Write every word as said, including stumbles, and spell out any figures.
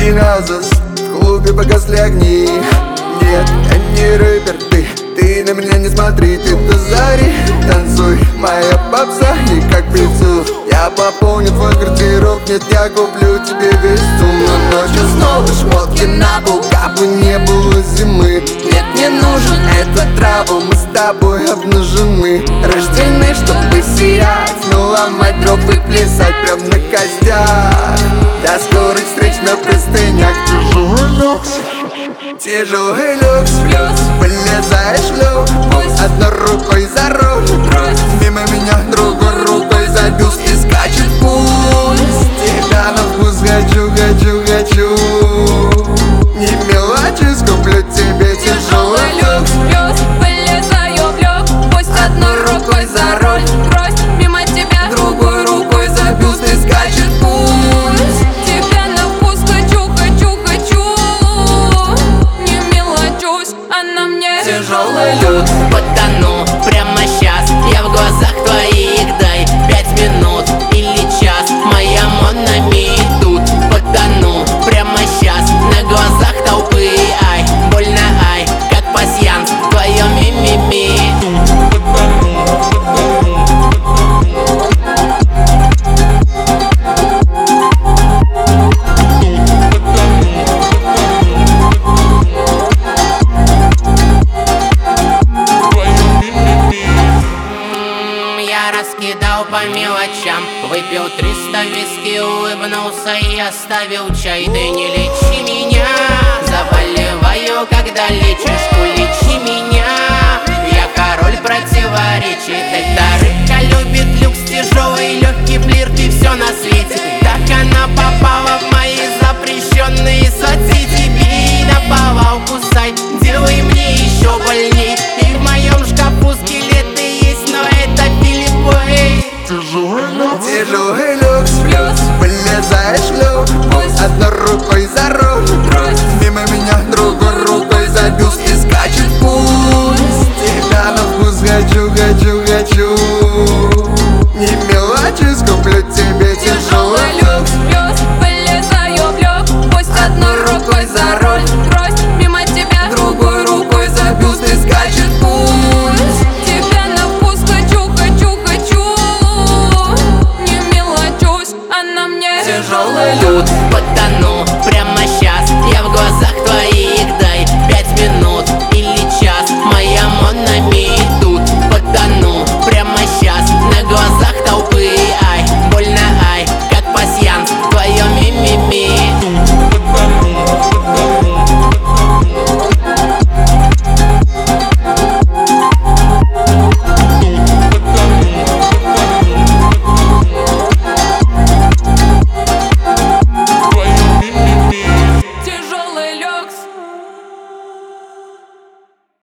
ни разу. В клубе погасли огни. Нет, я не рэпер, ты Ты на меня не смотри, ты до зари танцуй. Моя попса не как певцу. Я пополню твой гардероб, нет, я куплю тебе весь сум. Но ночью снова шмотки на пол, как бы не было зимы. Нет, не нужен этот трабл, мы с тобой обнажены. Рождены, чтобы сиять, но ломать дров и плясать прям на костях. До скорых встреч на простынях. Тяжелый люкс, тяжелый люкс, вылезаешь в люк, одной рукой за руль, мимо меня другой рукой за бюст и скачет пульс. Тебя на вкус хочу, хочу, хочу. Не мелочись, куплю тебе тяжелый люкс. Вылезаю в люк, пусть одной рукой за руль, брось мимо тебя Другой рукой за бюст и скачет пульс. Тебя на вкус хочу, хочу, хочу. Не мелочусь, а на мне Тяжелый люкс. Потону прямо сейчас, я в глазах твоих, дай пять минут или час. Моя монами идут, потону прямо сейчас, на глазах толпы. Ай, больно, ай, как пасьянс, твое мимими. Раскидал по мелочам, выпил триста виски, улыбнулся и оставил чай. Ты не лечи меня, заболеваю, когда лечишь, улечи меня. Я король противоречий. Эта рыбка любит люкс, тяжелый, легкий флирт и все на свете. Так она попала в мои запрещенные соцсети. Бей наповал, кусай, делай мне еще больней. И в моем шкафу скелеты есть, но это Филипп Плей. Тяжелый люкс.